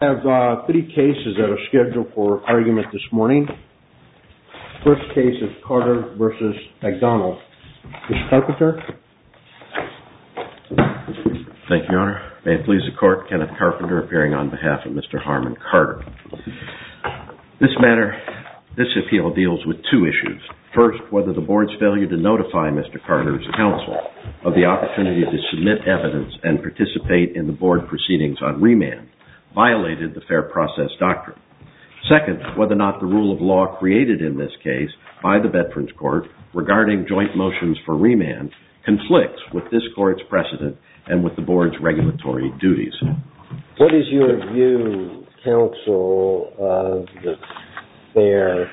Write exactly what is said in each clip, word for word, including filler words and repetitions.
I have uh, three cases that are scheduled for argument this morning. First case is Carter versus McDonald. Mister Carpenter? Thank you, Your Honor. May it please the Court, Kenneth Carpenter appearing on behalf of Mister Harmon Carter. This matter, this appeal deals with two issues. First, whether the Board's failure to notify Mister Carter's counsel of the opportunity to submit evidence and participate in the Board proceedings on remand violated the Fair Process Doctrine. Second, whether or not the rule of law created in this case by the Veterans Court regarding joint motions for remand conflicts with this Court's precedent and with the Board's regulatory duties. What is your view, counsel, of the Fair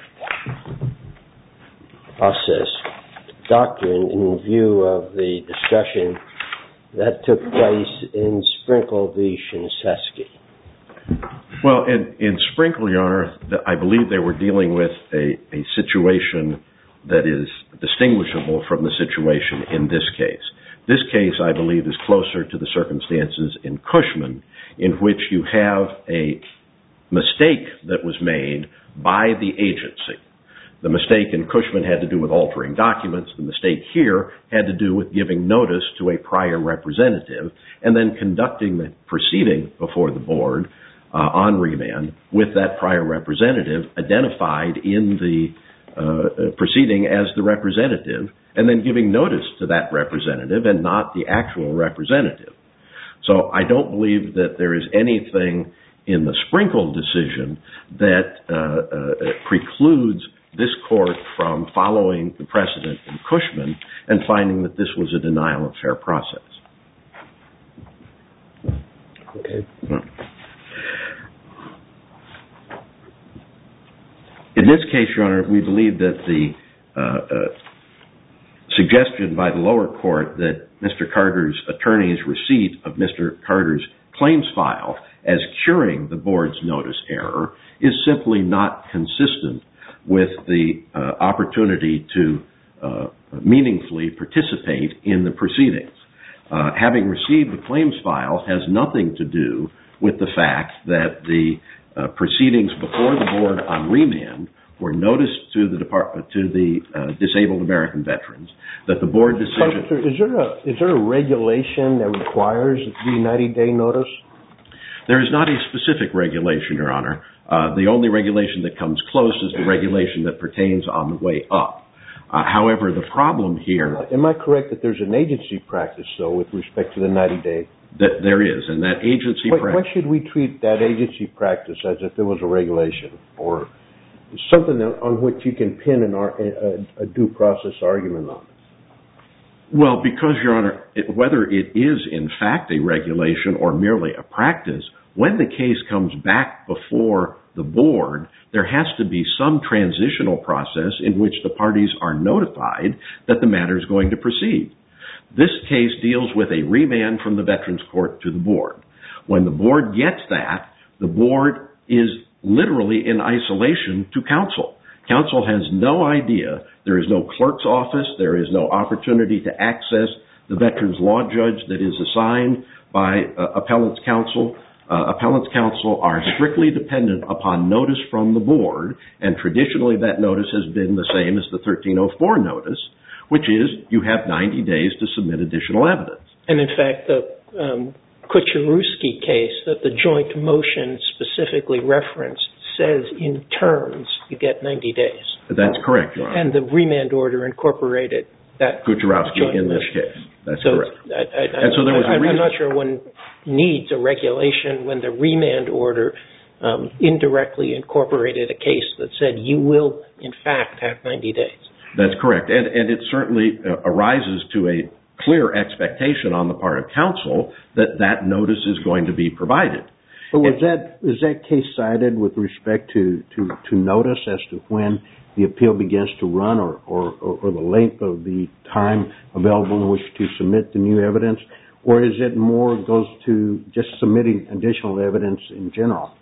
Process Doctrine in view of the discussion that took place in Sprinkle v. Shinseki? Well, in, in Sprinkle, Your Honor, I believe they were dealing with a, a situation that is distinguishable from the situation in this case. This case, I believe, is closer to the circumstances in Cushman, in which you have a mistake that was made by the agency. The mistake in Cushman had to do with altering documents. The mistake here had to do with giving notice to a prior representative and then conducting the proceeding before the Board uh, on remand with that prior representative identified in the uh, proceeding as the representative and then giving notice to that representative and not the actual representative. So I don't believe that there is anything in the Sprinkle decision that uh, uh, precludes this Court from following the precedent in Cushman and finding that this was a denial of fair process. Okay. In this case, Your Honor, we believe that the uh, uh, suggestion by the lower court that Mister Carter's attorney's receipt of Mister Carter's claims file as curing the Board's notice error is simply not consistent with the uh, opportunity to uh, meaningfully participate in the proceedings. Uh, having received the claims file has nothing to do with the fact that the uh, proceedings before the Board on remand were noticed to the Department, to the uh, disabled American veterans, that the Board decision... Is there a, is there a regulation that requires the ninety-day notice? There is not a specific regulation, Your Honor. Uh, the only regulation that comes close is the regulation that pertains on the way up. Uh, however, the problem here... Uh, am I correct that there's an agency practice, though, with respect to the ninety-day? That there is, and that agency why, practice... Why should we treat that agency practice as if it was a regulation or something on which you can pin an, a, a due process argument on? Well, because, Your Honor, it, whether it is in fact a regulation or merely a practice, when the case comes back before the Board, there has to be some transitional process in which the parties are notified that the matter is going to proceed. This case deals with a remand from the Veterans Court to the Board. When the Board gets that, the Board is literally in isolation to counsel. Counsel has no idea. There is no clerk's office. There is no opportunity to access the Veterans Law Judge that is assigned by uh, appellant's counsel. Uh, appellant's counsel are strictly dependent upon notice from the Board, and traditionally that notice has been the same as the thirteen oh four notice, which is you have ninety days to submit additional evidence. And in fact, the um, Kucherewski case that the joint motion specifically referenced says in terms you get ninety days. That's correct, Your Honor. And the remand order incorporated that. Kucherewski in this case. That's so correct. I, I, and so there was I, a reason. I'm not sure one needs a regulation when the remand order um, indirectly incorporated a case that said you will, in fact, have ninety days. That's correct. And, and it certainly uh, arises to a clear expectation on the part of counsel that that notice is going to be provided. But was that, is that case cited with respect to, to, to notice as to when the appeal begins to run or, or, or the length of the time available in which to submit the new evidence? Or is it more goes to just submitting additional evidence in general?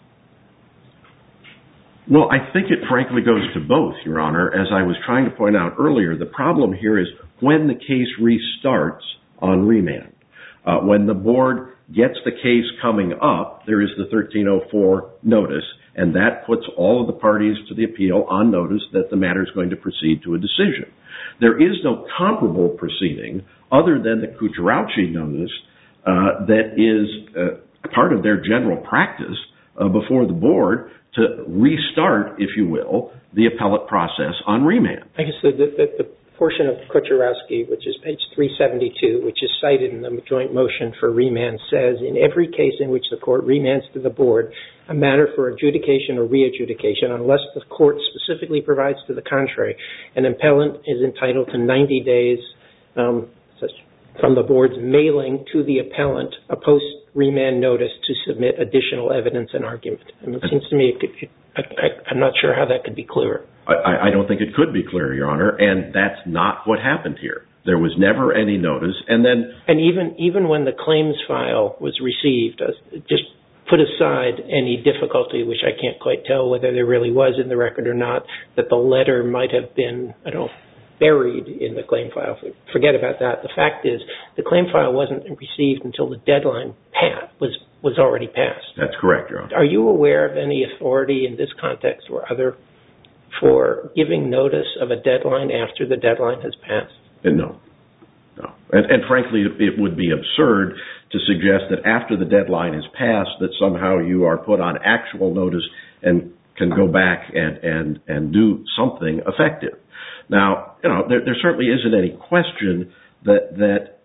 Well, I think it frankly goes to both, Your Honor. As I was trying to point out earlier, the problem here is when the case restarts on remand, uh, when the Board gets the case coming up, there is the thirteen oh four notice, and that puts all of the parties to the appeal on notice that the matter is going to proceed to a decision. There is no comparable proceeding other than the Kucherauchi notice uh, that is uh, part of their general practice uh, before the board to restart, if you will, the appellate process on remand. I guess the, the, the portion of Kucherauchi, which is page three seventy-two, which is cited in the joint motion for remand, says, in every case in which the court remands to the board a matter for adjudication or re-adjudication, unless the court specifically provides to the contrary, an appellant is entitled to ninety days um, from the board's mailing to the appellant a post-remand notice to submit additional evidence and argument. And it seems to me it could, it, I, I, I'm not sure how that could be clearer. I, I don't think it could be clearer, Your Honor, and that's not what happened here. There was never any notice, and then... And even even when the claims file was received, uh, just put aside any difficulty, which I can't quite tell whether there really was in the record or not, that the letter might have been, I don't know, buried in the claim file. Forget about that. The fact is, the claim file wasn't received until the deadline passed, was was already passed. That's correct, Your Honor. Are you aware of any authority in this context or other for giving notice of a deadline after the deadline has passed? No. No. And, and frankly, it would be absurd to suggest that after the deadline is passed that somehow you are put on actual notice and can go back and, and, and do something effective. Now, you know, there, there certainly isn't any question that that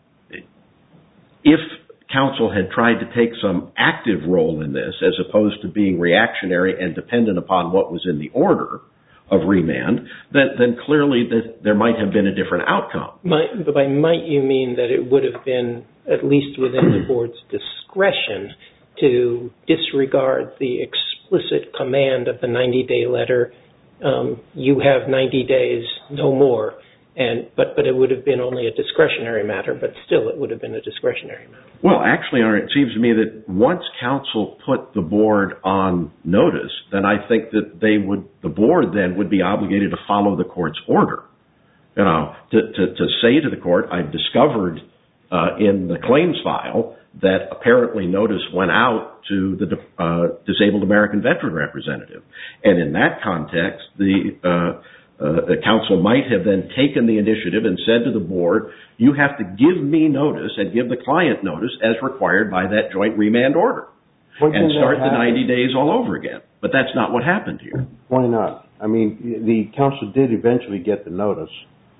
if counsel had tried to take some active role in this as opposed to being reactionary and dependent upon what was in the order of remand, then, then clearly that there might have been a different outcome. Might, but by might you mean that it would have been at least within the board's discretion to disregard the explicit command of the ninety-day letter, um, you have ninety days, no more, and but, but it would have been only a discretionary matter, but still it would have been a discretionary matter. Well, actually, it seems to me that once counsel put the board on notice, then I think that they would, the board then would be obligated to follow the court's order. You know, to, to, to say to the court, I've discovered uh, in the claims file that apparently notice went out to the uh, disabled American veteran representative. And in that context, the uh, Uh, the counsel might have then taken the initiative and said to the board, you have to give me notice and give the client notice as required by that joint remand order and start the ninety days all over again. But that's not what happened here. Why not? I mean, the counsel did eventually get the notice.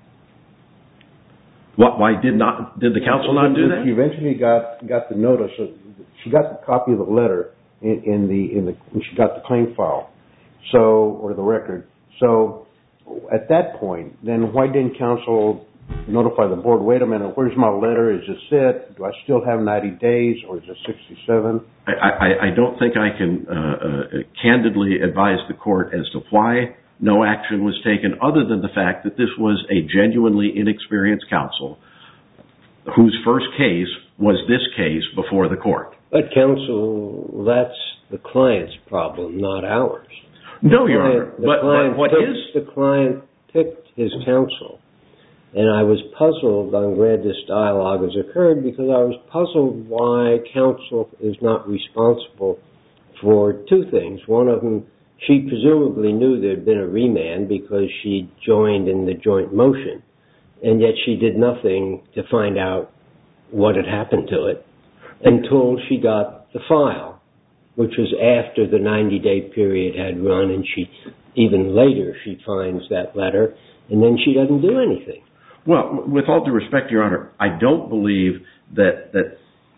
What, why did not? Did the counsel not do that? She eventually got, got the notice. She got the copy of the letter in, in the in the when she got the claim file, so or the record. So at that point, then why didn't counsel notify the board, wait a minute, where's my letter? Is this it? Do I still have ninety days or is it sixty-seven? I, I, I don't think I can uh, uh, candidly advise the court as to why no action was taken other than the fact that this was a genuinely inexperienced counsel whose first case was this case before the court. But counsel, that's the client's problem, not ours. No, Your Honor, but, but what picked, is... The client picked his counsel, and I was puzzled. I'm glad this dialogue has occurred because I was puzzled why counsel is not responsible for two things. One of them, she presumably knew there had been a remand because she joined in the joint motion, and yet she did nothing to find out what had happened to it until she got the file, which was after the ninety-day period had run, and she, even later, she finds that letter, and then she doesn't do anything. Well, with all due respect, Your Honor, I don't believe that that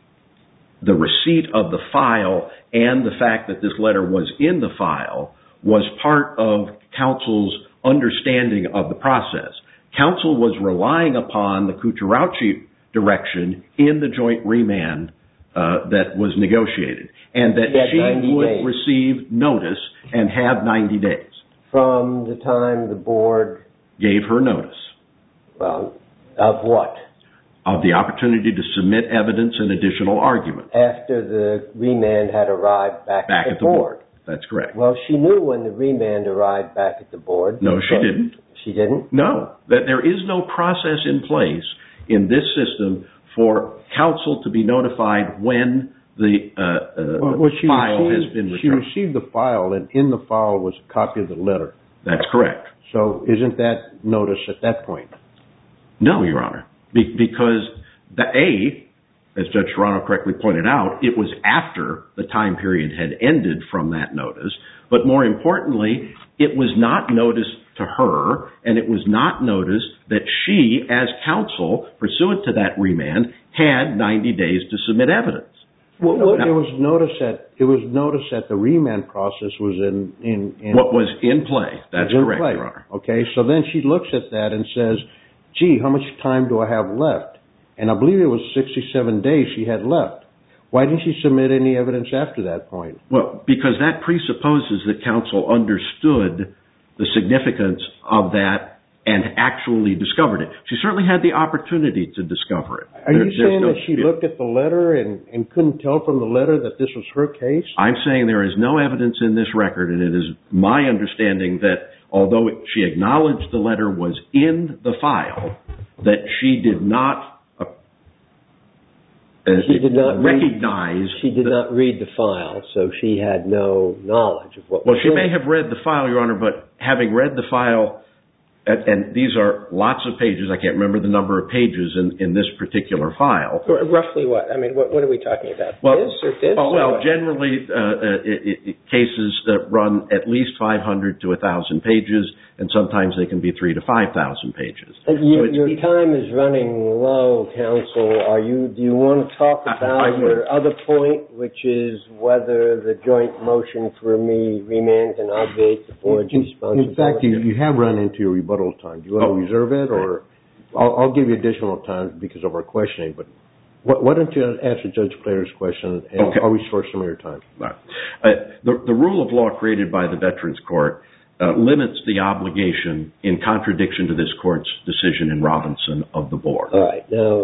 the receipt of the file and the fact that this letter was in the file was part of counsel's understanding of the process. Counsel was relying upon the Kucherauchi direction in the joint remand uh, that was negotiated, and that she would days. receive notice and have ninety days. From the time the board... Gave her notice. Well, of what? Of the opportunity to submit evidence and additional argument. After the remand had arrived back, back at, at the, the board. board. That's correct. Well, she knew when the remand arrived back at the board. No, she didn't. She didn't? No. That there is no process in place in this system for counsel to be notified when the uh, uh, well, she file received, has been returned. She received the file, and in the file was a copy of the letter. That's correct. So isn't that notice at that point? No, Your Honor, Be- because the A, as Judge Serrano correctly pointed out, it was after the time period had ended from that notice. But more importantly, it was not noticed to her, and it was not noticed that she, as counsel, pursuant to that remand, had ninety days to submit evidence. Well, well, it was noticed that it was noticed that the remand process was in in, in what was in play. That's correct, play. Your Honor. Okay, so then she looks at that and says, "Gee, how much time do I have left?" And I believe it was sixty-seven days she had left. Why didn't she submit any evidence after that point? Well, because that presupposes that counsel understood the significance of that and actually discovered it. She certainly had the opportunity to discover it. Are there, you saying no that she dispute. looked at the letter and, and couldn't tell from the letter that this was her case? I'm saying there is no evidence in this record, and it is my understanding that although she acknowledged the letter was in the file, that she did not uh, she did not recognize... Read, she did the, not read the file, so she had no knowledge of what well, was she in may it. have read the file, Your Honor, but having read the file... And, and these are lots of pages. I can't remember the number of pages in, in this particular file. Roughly what? I mean, what, what are we talking about? Well, this or this? Oh, well, or generally, uh, uh, it, it, cases that run at least five hundred to one thousand pages, and sometimes they can be three to five thousand pages. You, so your time is running low, counsel. Are you? Do you want to talk about I, I your other point, which is whether the joint motion for me remand can obviate the board's in, responsibility? In fact, you, you have run into your rebuttal time. Do you want oh, to reserve it, or I'll, I'll give you additional time because of our questioning, but why, why don't you answer Judge Plater's question, and okay. I'll restore some of your time. Right. Uh, the, the rule of law created by the Veterans Court uh, limits the obligation in contradiction to this court's decision in Robinson of the board. All right. Now,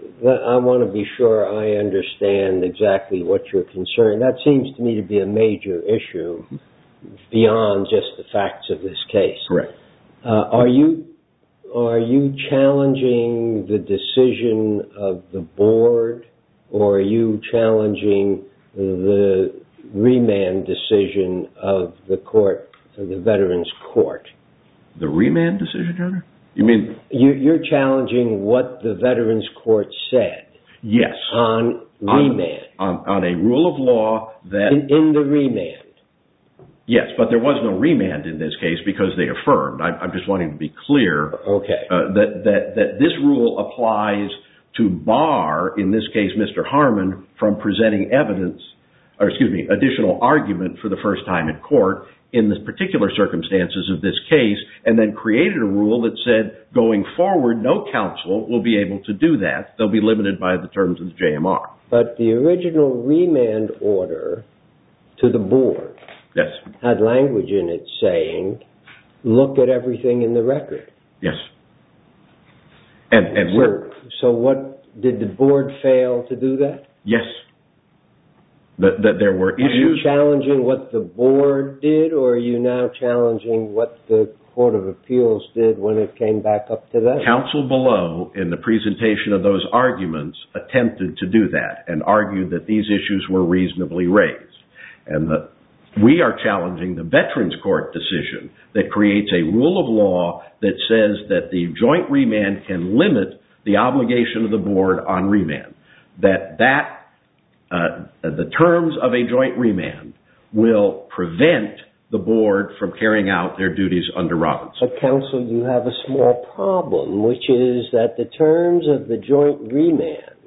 I want to be sure I understand exactly what you're concerned. That seems to me to be a major issue beyond just the facts of this case. Correct. Uh, are you are you challenging the decision of the board, or are you challenging the remand decision of the court, of the Veterans Court? The remand decision, Your Honor? You mean? You, you're challenging what the Veterans Court said. Yes. On remand. On, on, on a rule of law that... In, in the remand. Yes, but there was no remand in this case because they affirmed. I, I'm just wanting to be clear okay. uh, that, that, that this rule applies to bar, in this case, Mister Harmon, from presenting evidence, or excuse me, additional argument for the first time in court in the particular circumstances of this case, and then created a rule that said, going forward, no counsel will be able to do that. They'll be limited by the terms of the J M R. But the original remand order to the board yes. had language in it saying, look at everything in the record. Yes. And, and so, we're... So what, did the board fail to do that? Yes. That, that there were issues... Are you challenging what the board did, or are you now challenging what the Court of Appeals did when it came back up to them? Counsel below, in the presentation of those arguments, attempted to do that and argued that these issues were reasonably raised. And the, we are challenging the Veterans Court decision that creates a rule of law that says that the joint remand can limit the obligation of the board on remand. That that Uh, the terms of a joint remand will prevent the board from carrying out their duties under Robinson. But, counsel, you have a small problem, which is that the terms of the joint remand,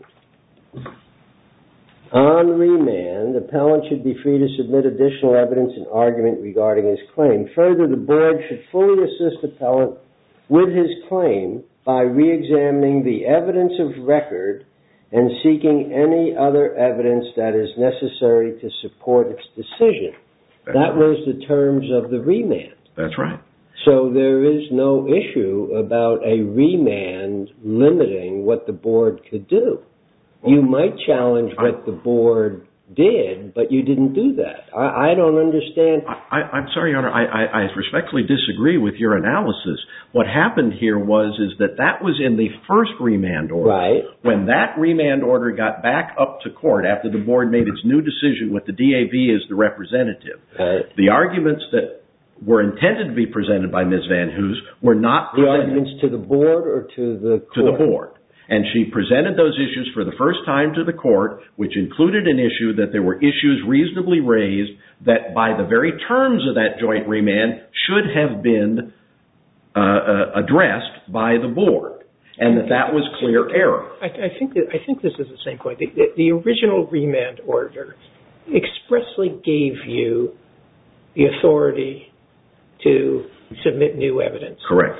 on remand, the appellant should be free to submit additional evidence and argument regarding his claim. Further, the board should fully assist the appellant with his claim by re-examining the evidence of record and seeking any other evidence that is necessary to support its decision. That's that right. was the terms of the remand. That's right. So there is no issue about a remand limiting what the board could do. You might challenge what the board did, but you didn't do that. I, I don't understand. I, I'm sorry, Your Honor. I, I, I respectfully disagree with your analysis. What happened here was is that that was in the first remand order. Right. When that remand order got back up to court after the board made its new decision with the D A B as the representative, Right. the arguments that were intended to be presented by Miz Van Hoos were not The presented. arguments to the board or to the court? To the board. And she presented those issues for the first time to the court, which included an issue that there were issues reasonably raised that by the very terms of that joint remand should have been uh, uh, addressed by the board, and that that was clear error. I, I think that, I think this is the same point. The, the, the original remand order expressly gave you the authority to submit new evidence. Correct.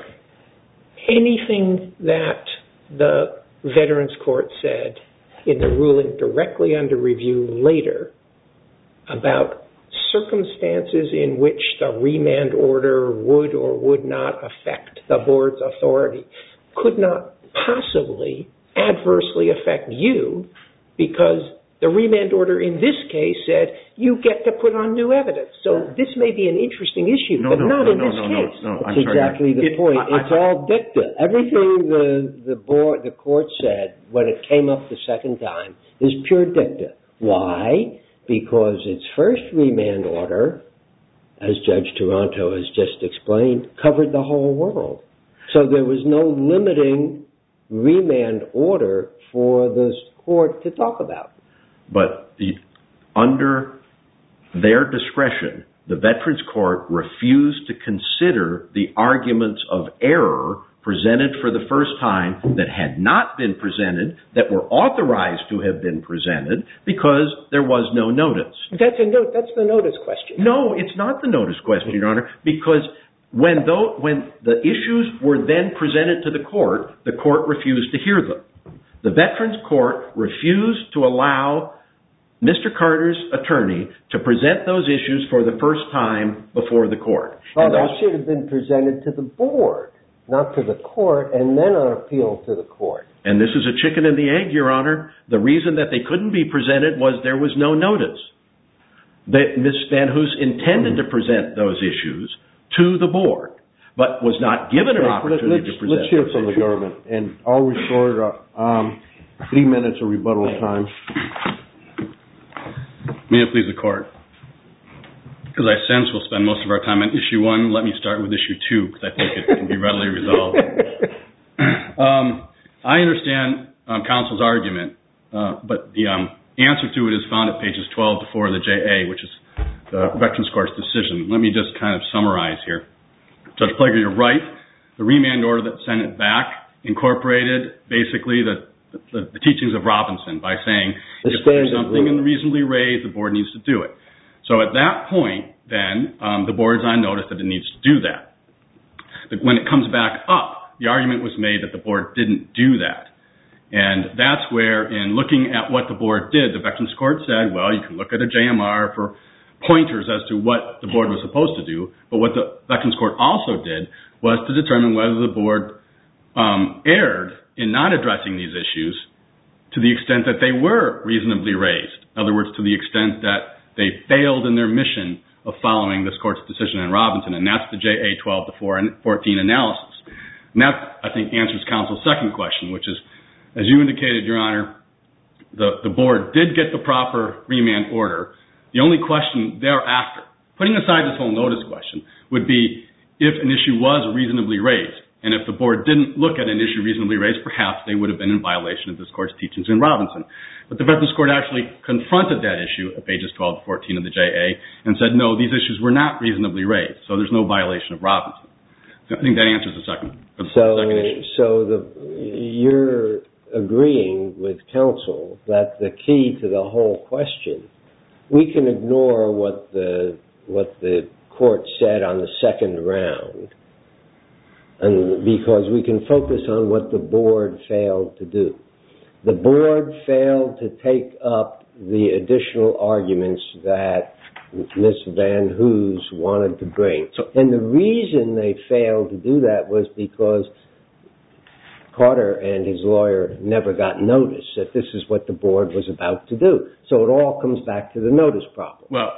Anything that the Veterans Court said in the ruling directly under review later about circumstances in which the remand order would or would not affect the board's authority could not possibly adversely affect you, because the remand order in this case said you get to put on new evidence. So this may be an interesting issue, no, but no, not no, in no, this no, case. No, no, no. That's I'm sorry. exactly the It, point. I, it's I, all dicta. Everything the the board, the court said when it came up the second time is pure dicta. Why? Because its first remand order, as Judge Toronto has just explained, covered the whole world. So there was no limiting remand order for the court to talk about. But the, under their discretion, the Veterans Court refused to consider the arguments of error presented for the first time that had not been presented, that were authorized to have been presented, because there was no notice. That's a note. That's the notice question. No, it's not the notice question, Your Honor, because when, though, when the issues were then presented to the court, the court refused to hear them. The Veterans Court refused to allow Mister Carter's attorney to present those issues for the first time before the court. Oh, that should have been presented to the board, not to the court, and then on appeal to the court. And this is a chicken and the egg, Your Honor. The reason that they couldn't be presented was there was no notice. That Miz Van Hoos intended to present those issues to the board, but was not given an opportunity let's, to present. Let's hear those from issues. the government, and I'll restore um, three minutes of rebuttal time. May it please the court. Because I sense we'll spend most of our time on issue one, let me start with issue two, because I think it can be readily resolved. um, I understand um, counsel's argument, uh, but the um, answer to it is found at pages twelve to four of the J A, which is the Veterans Court's decision. Let me just kind of summarize here. Judge Plager, you're right. The remand order that sent it back incorporated basically the, the, the teachings of Robinson by saying the if there's something rule. unreasonably raised, the board needs to do it. So at that point, then, um, the board's on notice that it needs to do that. But when it comes back up, the argument was made that the board didn't do that. And that's where, in looking at what the board did, the Veterans Court said, well, you can look at a J M R for pointers as to what the board was supposed to do. But what the Veterans Court also did was to determine whether the board um, erred in not addressing these issues to the extent that they were reasonably raised. In other words, to the extent that they failed in their mission of following this court's decision in Robinson, and that's the J A twelve to fourteen analysis. And that, I think, answers counsel's second question, which is, as you indicated, Your Honor, the, the board did get the proper remand order. The only question thereafter, putting aside this whole notice question, would be if an issue was reasonably raised. And if the board didn't look at an issue reasonably raised, perhaps they would have been in violation of this court's teachings in Robinson. But the Veterans Court actually confronted that issue at pages twelve to fourteen of the J A and said, no, these issues were not reasonably raised, so there's no violation of Robinson. So I think that answers the second, the so, second issue. So the, you're agreeing with counsel that the key to the whole question, we can ignore what the what the court said on the second round, and because we can focus on what the board failed to do. The board failed to take up the additional arguments that Miz Van Hoos wanted to bring. And the reason they failed to do that was because Carter and his lawyer never got notice that this is what the board was about to do. So it all comes back to the notice problem. Well,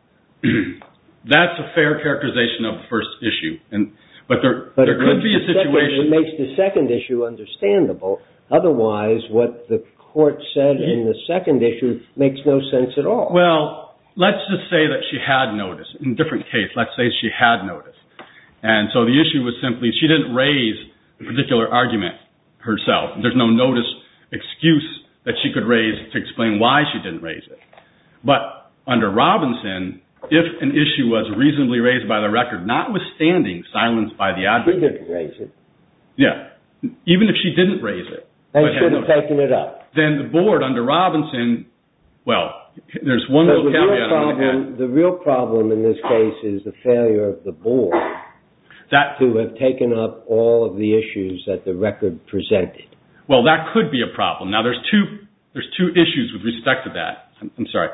that's a fair characterization of the first issue. And But there, but there could be a situation... Second, it makes the second issue understandable. Otherwise, what the court said in the second issue makes no sense at all. Well, let's just say that she had notice. In a different case, let's say she had notice. And so the issue was simply she didn't raise a particular argument herself. There's no notice excuse that she could raise to explain why she didn't raise it. But under Robinson, if an issue was reasonably raised by the record, notwithstanding silence by the advocate... She didn't raise it. Yeah. Even if she didn't raise it. They should have taken it up. Then the board under Robinson, well, there's one so little the caveat. Real problem, the real problem in this case is the failure of the board that, to have taken up all of the issues that the record presented. Well, that could be a problem. Now, there's two there's two issues with respect to that. I'm, I'm sorry.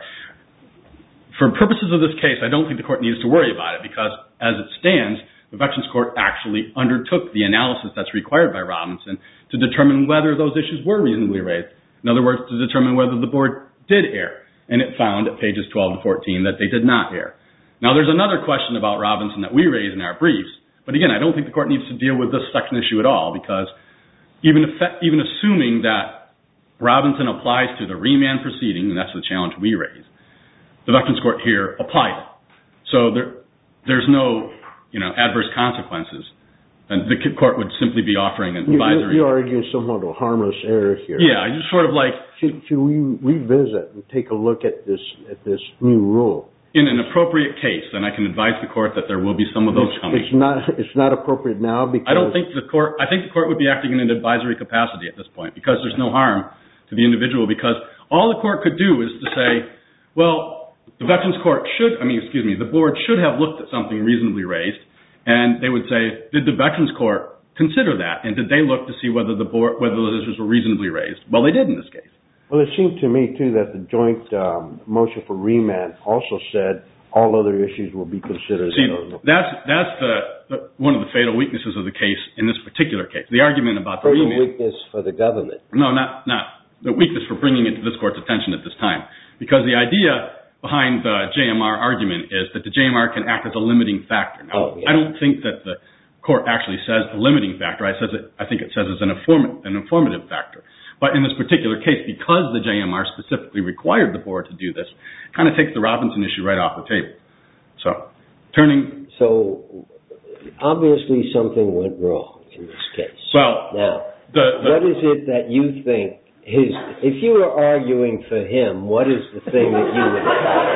For purposes of this case, I don't think the court needs to worry about it because, as it stands, the Veterans Court actually undertook the analysis that's required by Robinson to determine whether those issues were reasonably raised. In other words, to determine whether the board did err. And it found at pages twelve to fourteen that they did not err. Now, there's another question about Robinson that we raise in our briefs. But again, I don't think the court needs to deal with this second issue at all because even, if, even assuming that Robinson applies to the remand proceeding, and that's the challenge we raise, the Veterans Court here applied it. So there, there's no, you know, adverse consequences. And the court would simply be offering an advisory. You're arguing somewhat of a harmless error here. Yeah, just sort of like... Should, should we revisit and take a look at this at this new rule? In an appropriate case, then I can advise the court that there will be some of those it's, coming. It's not It's not appropriate now because... I don't think the court... I think the court would be acting in an advisory capacity at this point because there's no harm to the individual because all the court could do is to say, well, the Veterans Court should... I mean, excuse me, the board should have looked at something reasonably raised. And they would say, did the Veterans Court consider that? And did they look to see whether the board, whether those issues were reasonably raised? Well, they did in this case. Well, it seemed to me, too, that the joint um, motion for remand also said all other issues will be considered. See, that's that's the, the one of the fatal weaknesses of the case in this particular case. The argument about the fatal remand. weakness for the government. No, not not the weakness for bringing it to this court's attention at this time. Because the idea behind the J M R argument is that the J M R can act as a limiting factor. Now, oh, yeah. I don't think that the court actually says a limiting factor. I says it, I think it says it's an, inform, an informative factor. But in this particular case, because the J M R specifically required the board to do this, it kind of takes the Robinson issue right off the table. So, turning... So, obviously something went wrong in this case. Well, now, the, the, what is it that you think his... If you were arguing for him, what is the thing that you would...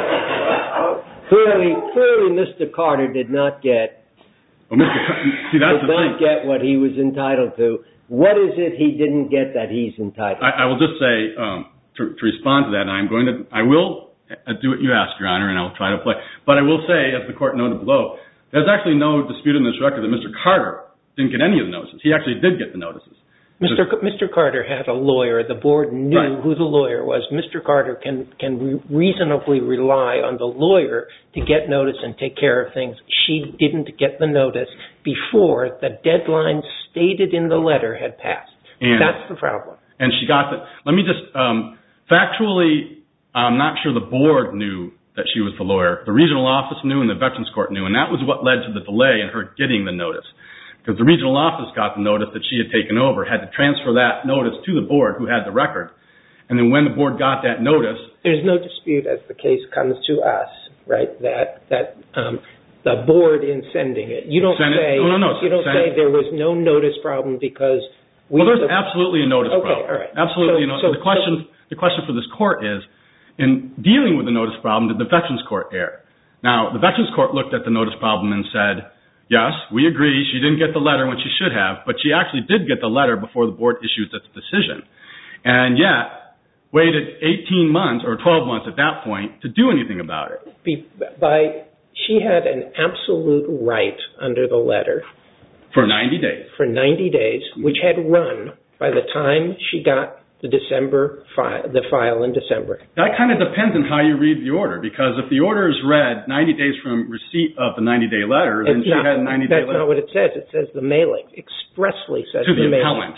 clearly, clearly Mister Carter did not get... Well, Mister See, that's did the not thing. get what he was entitled to. What is it he didn't get that he's entitled to? I, I will just say, um, to, to respond to that, and I'm going to, I will do what you asked, Your Honor, and I'll try to play. But I will say, as the court noted below, there's actually no dispute in this record that Mister Carter didn't get any of the notices. He actually did get the notices. Mister C- Mister Carter had a lawyer. The board knew right. who the lawyer was. Mister Carter can can re- reasonably rely on the lawyer to get notice and take care of things. She didn't get the notice before the deadline stated in the letter had passed. And that's the problem. And she got the... Let me just... Um, factually, I'm not sure the board knew that she was the lawyer. The regional office knew and the Veterans Court knew, and that was what led to the delay in her getting the notice. Because the regional office got the notice that she had taken over, had to transfer that notice to the board who had the record. And then when the board got that notice... There's no dispute as the case comes to us, right, that that um, the board in sending it. You don't Senate, say no, no, no, you don't Senate, say there was no notice problem because... We well, there's the, absolutely a notice okay, problem. All right. Absolutely. So, no, so, the, question, so, the question for this court is, in dealing with the notice problem, did the Veterans Court err? Now, the Veterans Court looked at the notice problem and said... Yes, we agree. She didn't get the letter when she should have, but she actually did get the letter before the board issued its decision. And yet, waited eighteen months or twelve months at that point to do anything about it. By, she had an absolute right under the letter. For ninety days. For ninety days, which had run by the time she got the December file, the file in December. That kind of depends on how you read the order, because if the order is read ninety days from receipt of the ninety-day letter, then it's she not, had a ninety-day letter. That's not what it says. It says the mailing. Expressly says to the, the mailing. appellant.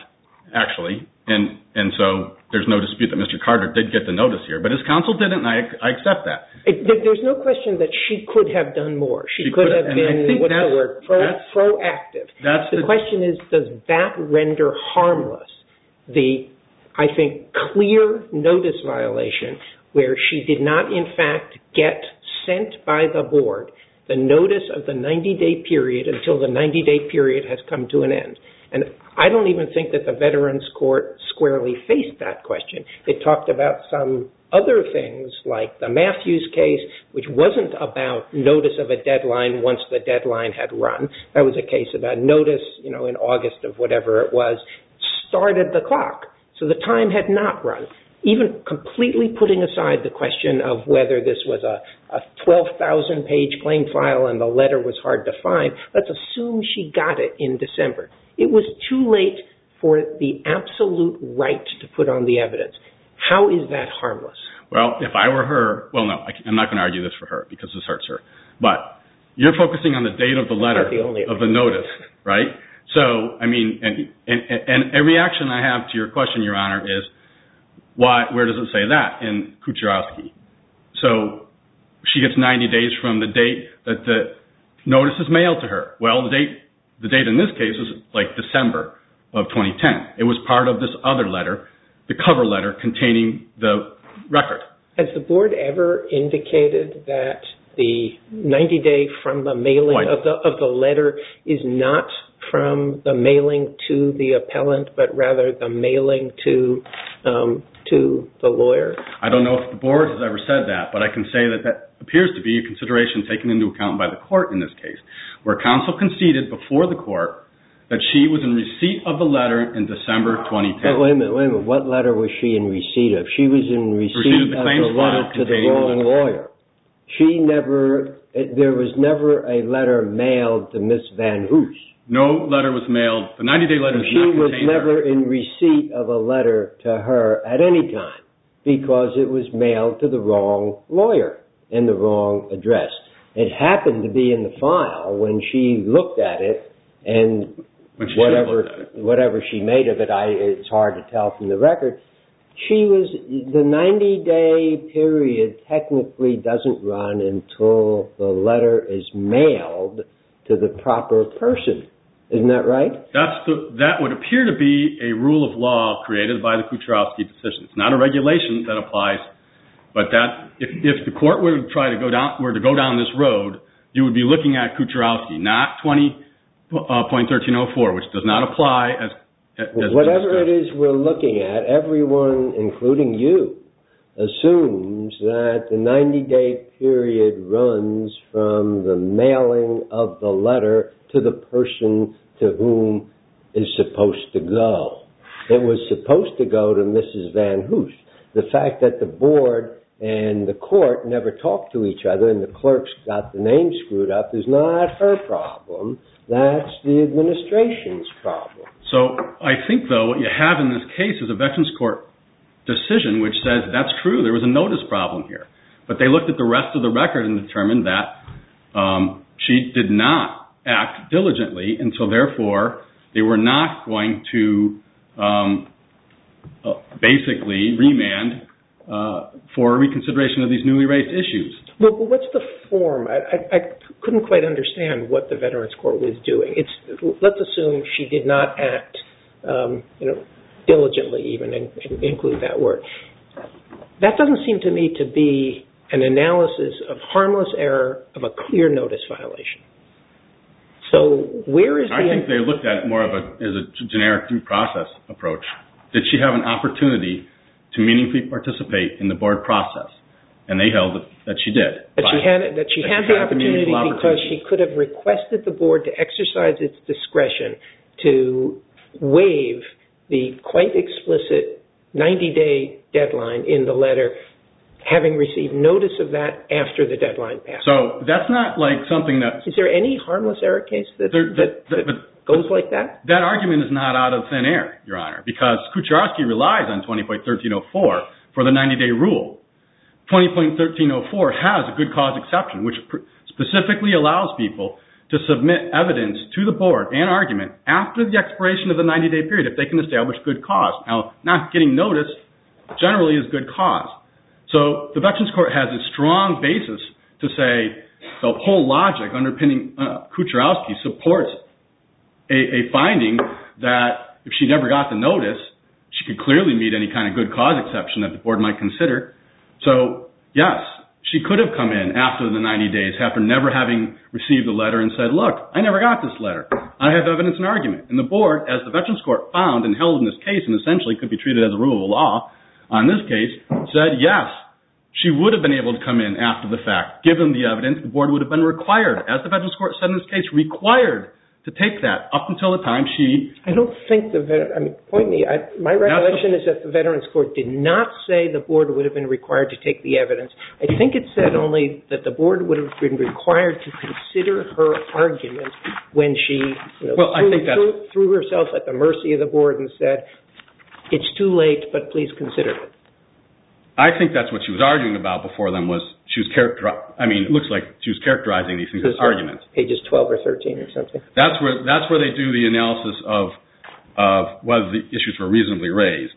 actually, and and so there's no dispute that Mister Carter did get the notice here, but his counsel didn't, and I, I accept that. It, there's no question that she could have done more. She, She could, could, have and been, I think what's the that's- word, Pro, that's- proactive. That's The the, question is, does that render harmless the, I think, clear notice violation where she did not, in fact, get sent by the board the notice of the ninety-day period until the ninety-day period has come to an end? And I don't even think that the Veterans Court squarely faced that question. It talked about some other things like the Matthews case, which wasn't about notice of a deadline once the deadline had run. That was a case about notice, you know, in August of whatever it was, started the clock. So the time had not run. Even completely putting aside the question of whether this was a, a twelve thousand page claim file and the letter was hard to find, let's assume she got it in December. It was too late for the absolute right to put on the evidence. How is that harmless? well, if I were her, well, no, I, I'm not going to argue this for her because this hurts her, but you're focusing on the date of the letter the only of the notice, right? So, I mean, and, and, and a reaction I have to your question, Your Honor, is why? Where does it say that in Kucherowski? So she gets ninety days from the date that the notice is mailed to her. Well, the date, the date in this case is like December of twenty ten. It was part of this other letter, the cover letter containing the record. Has the board ever indicated that the ninety day from the mailing Right. of the of the letter is not from the mailing to the appellant, but rather the mailing to um, to the lawyer? I don't know if the board has ever said that, but I can say that that appears to be a consideration taken into account by the court in this case, where counsel conceded before the court that she was in receipt of the letter in December twenty ten. Oh, wait a minute, wait a minute. What letter was she in receipt of? She was in receipt, Receipt of the of claims the letter file to the containing wrong the- lawyer. She never, there was never a letter mailed to Miss Van Hoos. No letter was mailed. The ninety day letter did She not was contain never her. in receipt of a letter to her at any time because it was mailed to the wrong lawyer and the wrong address. It happened to be in the file when she looked at it, and When she should have whatever looked at it. whatever she made of it, I, it's hard to tell from the record. She was, the ninety day period technically doesn't run until the letter is mailed to the proper person. Isn't that right? That's the, that would appear to be a rule of law created by the Kucherowski decision. It's not a regulation that applies, but that if, if the court were to try to go down were to go down this road, you would be looking at Kucherowski, not twenty point thirteen oh four, which does not apply as, as Whatever it is we're looking at, everyone, including you, assumes that the ninety day period runs from the mailing of the letter to the person to whom is supposed to go. It was supposed to go to Missus Van Hoos. The fact that the board and the court never talked to each other and the clerks got the name screwed up is not her problem. That's the administration's problem. So I think, though, what you have in this case is a Veterans Court decision which says that's true. There was a notice problem here. But they looked at the rest of the record and determined that um, she did not act diligently, and so therefore they were not going to um, uh, basically remand uh, for reconsideration of these newly raised issues. Well, but what's the form? I, I, I couldn't quite understand what the Veterans Court was doing. It's let's assume she did not act, um, you know, diligently, even and, and include that word. That doesn't seem to me to be an analysis of harmless error of a clear notice violation. So where is the? I think they looked at it more of a as a generic due process approach. Did she have an opportunity to meaningfully participate in the board process? And they held that, that she did. That she had that she that had she the had the opportunity meaningful because opportunity. she could have requested the board to exercise its discretion to waive the quite explicit ninety day deadline in the letter, having received notice of that after the deadline passed. So that's not like something that... Is there any harmless error case that, There, that, that, that, but, goes like that? That argument is not out of thin air, Your Honor, because Kucherowski relies on twenty point thirteen oh four for the ninety day rule. twenty point thirteen oh four has a good cause exception, which pr- specifically allows people to submit evidence to the board and argument after the expiration of the ninety-day period if they can establish good cause. Now, not getting notice generally is good cause. So the Veterans Court has a strong basis to say the whole logic underpinning uh, Kucherowski supports a, a finding that if she never got the notice, she could clearly meet any kind of good cause exception that the board might consider. So, yes, she could have come in after the ninety days, after never having received the letter and said, look, I never got this letter. I have evidence and argument. And the board, as the Veterans Court found and held in this case, and essentially could be treated as a rule of law on this case, said, yes, she would have been able to come in after the fact. Given the evidence, the board would have been required, as the Veterans Court said in this case, required to take that up until the time she... I don't think the veteran... I mean, point me. I, my recollection is that the Veterans Court did not say the board would have been required to take the evidence. I think it said only that the board would have been required to consider her argument when she you know, well, threw, I think that's... threw, threw herself at the mercy of the board and said, it's too late, but please consider it. I think that's what she was arguing about before them was she was characterizing, I mean, it looks like she was characterizing these things as arguments. Pages twelve or thirteen or something. That's where that's where they do the analysis of of whether the issues were reasonably raised.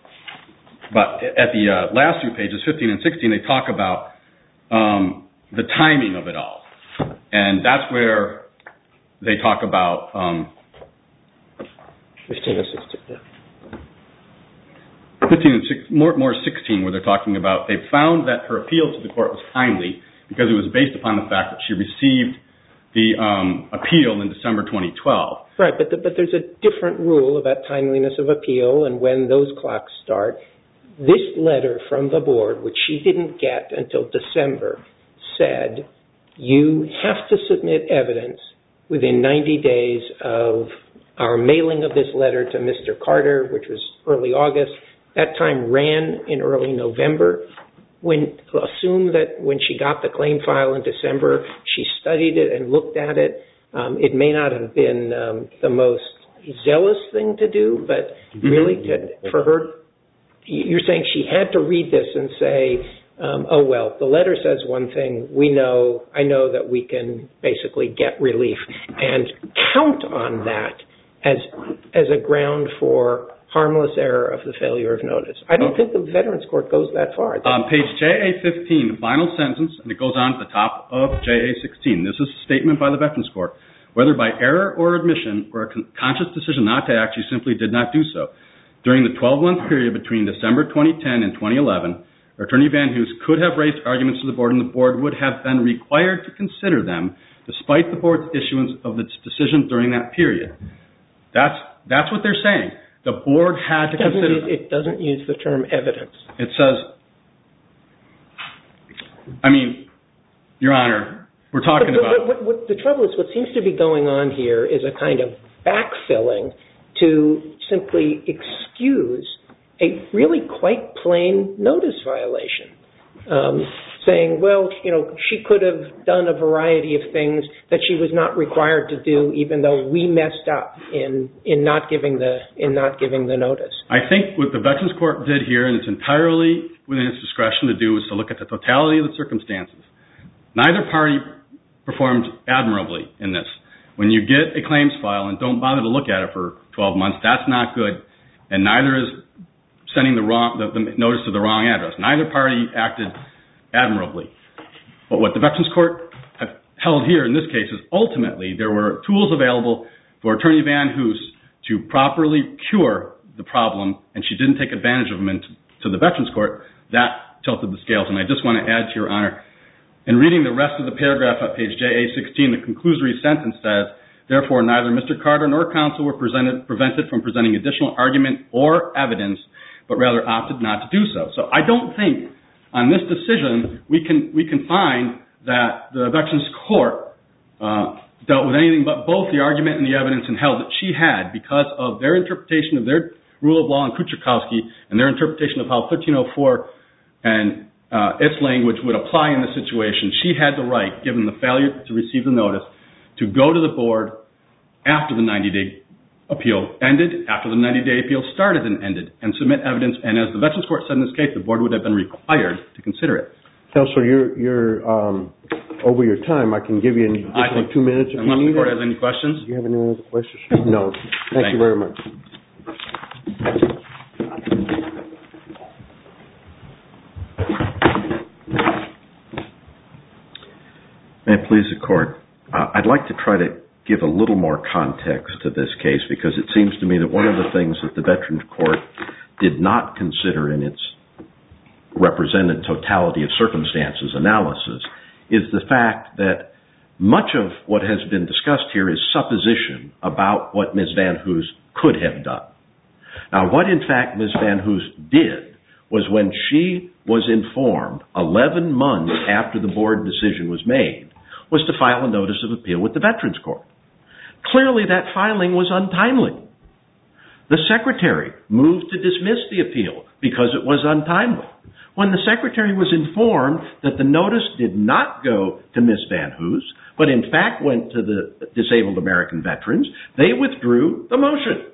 But at the uh, last few pages, fifteen and sixteen, they talk about um, the timing of it all. And that's where they talk about... Um, fifteen and sixteen, yeah. fifteen and six, more, more sixteen, where they're talking about they found that her appeal to the court was timely because it was based upon the fact that she received the um, appeal in December twenty twelve. Right, but the, but there's a different rule about timeliness of appeal and when those clocks start. This letter from the board, which she didn't get until December, said you have to submit evidence within ninety days of our mailing of this letter to Mister Carter, which was early August. That time ran in early November. When assume that when she got the claim file in December, she studied it and looked at it. Um, it may not have been um, the most zealous thing to do, but really to, for her, you're saying she had to read this and say, um, oh, well, the letter says one thing. We know, I know that we can basically get relief and count on that as as a ground for harmless error of the failure of notice. I don't think the Veterans Court goes that far. On page J A fifteen, the final sentence, and it goes on at the top of J A sixteen. This is a statement by the Veterans Court. Whether by error or admission or a con- conscious decision not to act, she simply did not do so. During the twelve-month period between December twenty ten and twenty eleven, Attorney Van Hoos could have raised arguments to the board, and the board would have been required to consider them despite the board's issuance of its decision during that period. That's that's what they're saying. The board had to consider... It doesn't use the term evidence. It says... I mean, Your Honor, we're talking but, about... What, what, what, the trouble is, what seems to be going on here is a kind of backfilling to simply excuse a really quite plain notice violation. Um, saying, well, you know, she could have done a variety of things that she was not required to do, even though we messed up in in not giving the in not giving the notice. I think what the Veterans Court did here, and it's entirely within its discretion to do, is to look at the totality of the circumstances. Neither party performed admirably in this. When you get a claims file and don't bother to look at it for twelve months, that's not good, and neither is sending the wrong the, the notice to the wrong address. Neither party acted admirably. But what the Veterans Court have held here in this case is ultimately there were tools available for Attorney Van Hoos to properly cure the problem, and she didn't take advantage of them into, to the Veterans Court. That tilted the scales. And I just want to add to Your Honor, in reading the rest of the paragraph at page J A sixteen, the conclusory sentence says, therefore, neither Mister Carter nor counsel were presented, prevented from presenting additional argument or evidence, but rather opted not to do so. So I don't think on this decision we can we can find that the Veterans Court uh, dealt with anything but both the argument and the evidence and held that she had, because of their interpretation of their rule of law in Kucherowski and their interpretation of how thirteen oh four and uh, its language would apply in this situation, she had the right, given the failure to receive the notice, to go to the board after the ninety-day appeal ended, after the ninety-day appeal started and ended, and submit evidence. And as the Veterans Court said in this case, the board would have been required to consider it. Counselor, your your um, over your time. I can give you an additional two minutes if you unless need the court it. has any questions. Do you have any other questions? No. Thank you very much. May it please the Court, uh, I'd like to try to give a little more context to this case because it seems to me that one of the things that the Veterans Court did not consider in its represented totality of circumstances analysis is the fact that much of what has been discussed here is supposition about what Miz Van Hoos could have done. Now, what in fact Miz Van Hoos did was when she was informed eleven months after the board decision was made was to file a notice of appeal with the Veterans Court. Clearly that filing was untimely. The secretary moved to dismiss the appeal because it was untimely. When the secretary was informed that the notice did not go to Miz Van Hoos, but in fact went to the disabled American veterans, they withdrew the motion.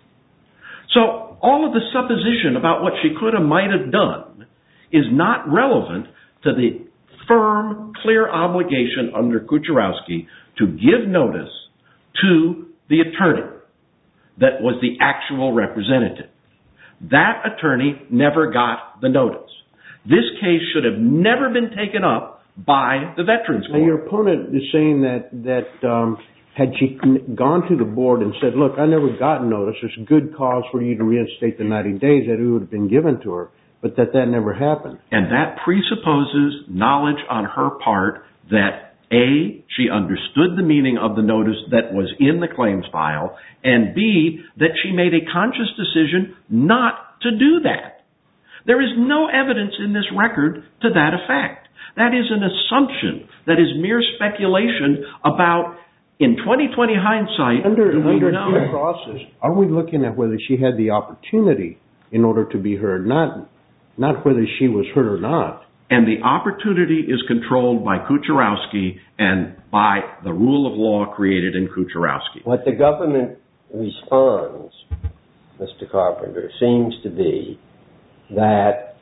So all of the supposition about what she could have, might have done is not relevant to the firm, clear obligation under Kucherowski to give notice to the attorney that was the actual representative. That attorney never got the notice. This case should have never been taken up by the Veterans Court. Now, your opponent is saying that that um, had she gone to the board and said, look, I never got notice, there's a good cause for you to reinstate the ninety days, that it would have been given to her, but that that never happened. And that presupposes knowledge on her part that A, she understood the meaning of the notice that was in the claims file, and B, that she made a conscious decision not to do that. There is no evidence in this record to that effect. That is an assumption. That is mere speculation about, in twenty twenty hindsight, under, do we under know? due process, are we looking at whether she had the opportunity in order to be heard, not, not whether she was heard or not? And the opportunity is controlled by Kucherowski and by the rule of law created in Kucherowski. What the government responds, Mister Carpenter, seems to be that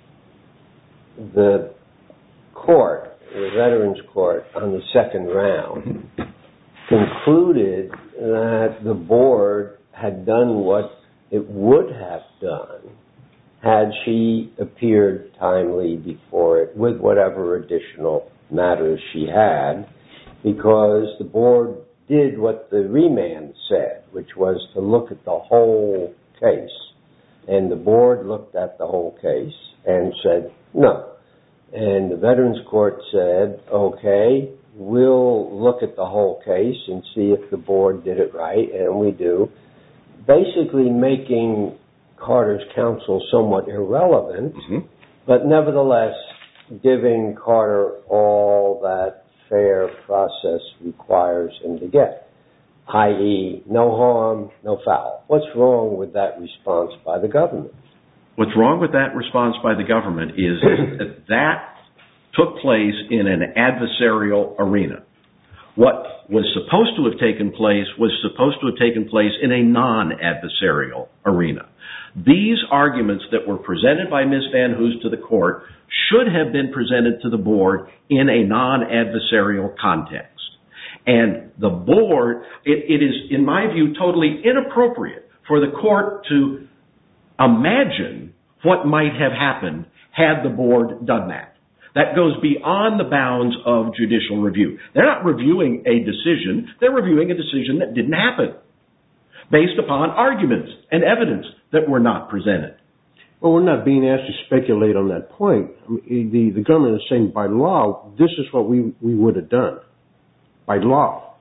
the court, the Veterans Court, on the second round, concluded that the board had done what it would have done had she appeared timely before it with whatever additional matters she had, because the board did what the remand said, which was to look at the whole case. And the board looked at the whole case and said, no. And the Veterans Court said, okay, we'll look at the whole case and see if the board did it right, and we do. Basically making Carter's counsel somewhat irrelevant, mm-hmm. but nevertheless giving Carter all that fair process requires him to get, that is no harm, no foul. What's wrong with that response by the government? What's wrong with that response by the government is that that took place in an adversarial arena. What was supposed to have taken place was supposed to have taken place in a non-adversarial arena. These arguments that were presented by Miz Van Hoos to the court should have been presented to the board in a non-adversarial context. And the board, it, it is, in my view, totally inappropriate for the court to imagine what might have happened had the board done that. That goes beyond the bounds of judicial review. They're not reviewing a decision. They're reviewing a decision that didn't happen based upon arguments and evidence that were not presented. Well, we're not being asked to speculate on that point. I mean, the, the government is saying by law, this is what we, we would have done. By law.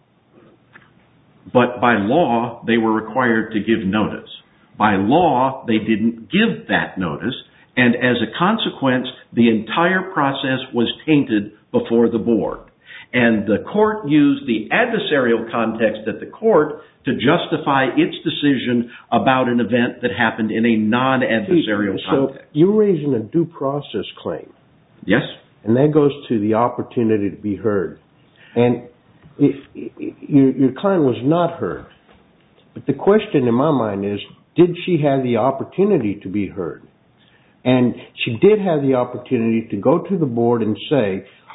But by law, they were required to give notice. By law, they didn't give that notice, and as a consequence, the entire process was tainted before the board. And the court used the adversarial context at the court to justify its decision about an event that happened in a non-adversarial so context. So you're raising a due process claim. Yes. And that goes to the opportunity to be heard. And it, it, your, your client was not heard. But the question in my mind is, did she have the opportunity to be heard? And she did have the opportunity to go to the board and say,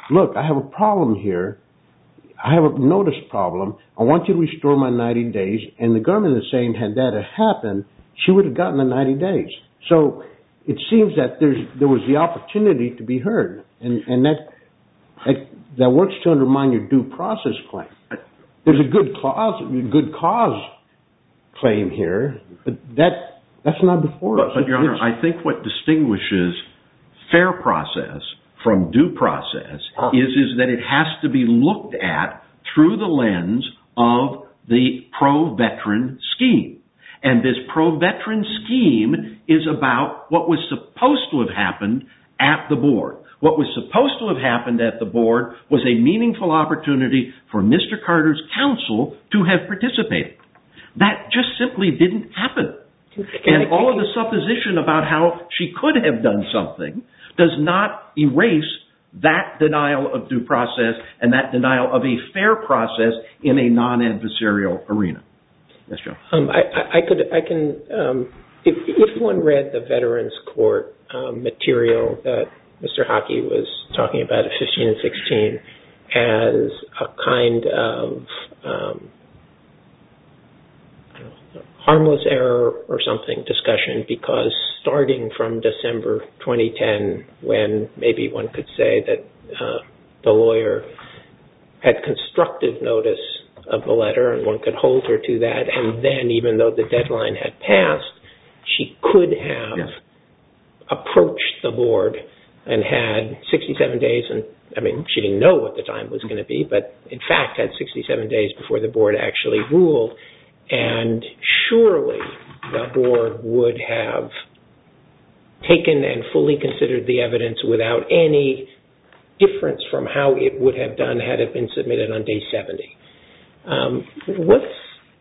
look, I have a problem here. I have a notice problem. I want you to restore my ninety days. And the government is saying, had that happened, she would have gotten the ninety days. So it seems that there's there was the opportunity to be heard, and and that that, that works to undermine your due process claim. There's a good cause, good cause claim here, but that that's not before but, us. But, Your Honor, I think what distinguishes fair process from due process ah. is is that it has to be looked at through the lens of the pro-veteran scheme. And this pro-veteran scheme is about what was supposed to have happened at the board. What was supposed to have happened at the board was a meaningful opportunity for Mister Carter's counsel to have participated. That just simply didn't happen. And all of the supposition about how she could have done something does not erase that denial of due process and that denial of a fair process in a non-adversarial arena. Yes, Joe. Um, I, I could, I can, um, if, if one read the Veterans Court um, material that Mister Hockey was talking about at fifteen and sixteen as a kind of um, harmless error or something discussion, because starting from December twenty ten, when maybe one could say that uh, the lawyer had constructive notice of the letter and one could hold her to that, and then even though the deadline had passed, she could have yes. approached the board and had sixty-seven days, and I mean, she didn't know what the time was going to be, but in fact had sixty-seven days before the board actually ruled, and surely the board would have taken and fully considered the evidence without any difference from how it would have done had it been submitted on day seventy. Um, what's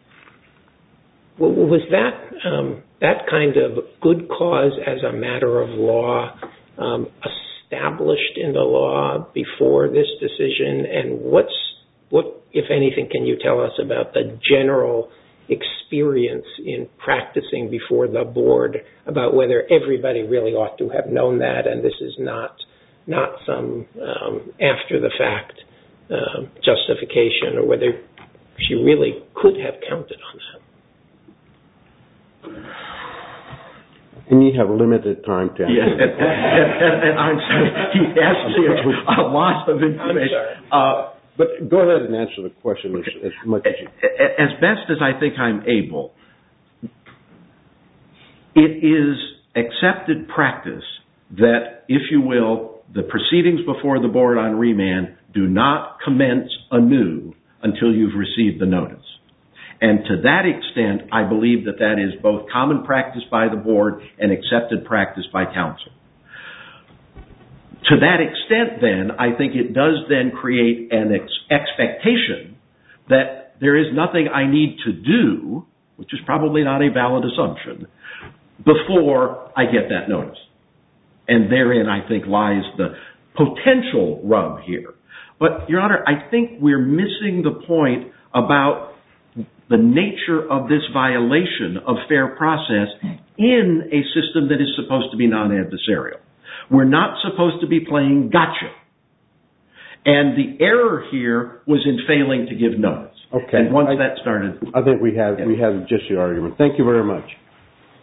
was that um, that kind of good cause as a matter of law um, established in the law before this decision? And what's what, if anything, can you tell us about the general experience in practicing before the board about whether everybody really ought to have known that, and this is not not some um, after the fact uh, justification, or whether she really could have counted on that? And you have limited time to answer. Yes, and, and, and, and I'm sorry, he asked me a lot of information. Uh, but go ahead and answer the question as, as much as you can. As best as I think I'm able, it is accepted practice that, if you will, the proceedings before the board on remand do not commence anew until you've received the notice. And to that extent, I believe that that is both common practice by the board and accepted practice by counsel. To that extent, then, I think it does then create an ex- expectation that there is nothing I need to do, which is probably not a valid assumption, before I get that notice. And therein, I think, lies the potential rub here. But, Your Honor, I think we're missing the point about the nature of this violation of fair process in a system that is supposed to be non-adversarial. We're not supposed to be playing gotcha. And the error here was in failing to give notice. Okay. And once I, that started... I think we have, yeah. we have just the argument. Thank you very much.